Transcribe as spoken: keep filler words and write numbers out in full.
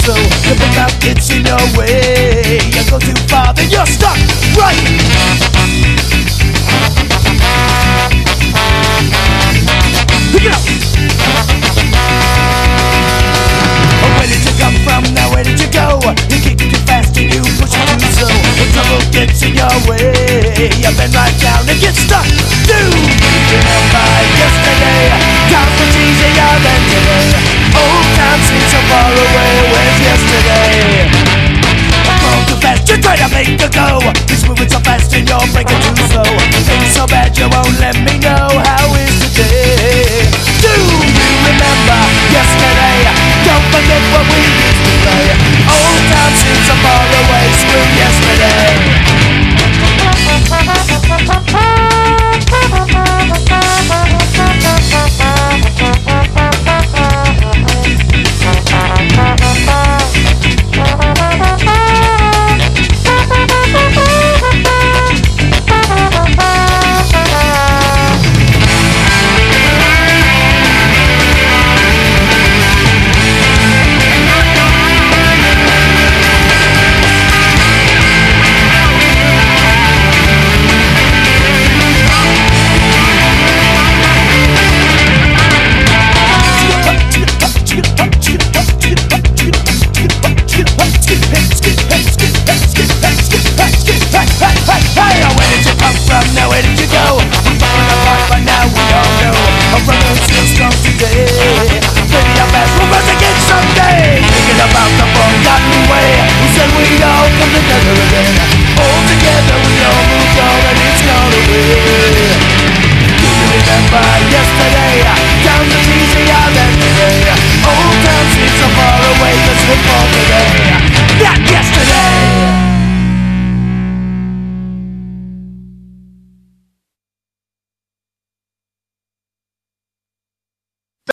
slow. The big mouth gets in your way. You go too far, then you're stuck. Right. Pick it up. Where did you come from? Now where did you go? You kick too fast and you push it too slow. The trouble gets in your way. You bend right down and get stuck. Dude, remember yesterday? Time's much easier than today. Old time seems so far away. Where's yesterday? Going too fast, you try to make a go. He's moving so fast and you're breaking too slow. Things so bad you won't let me know how.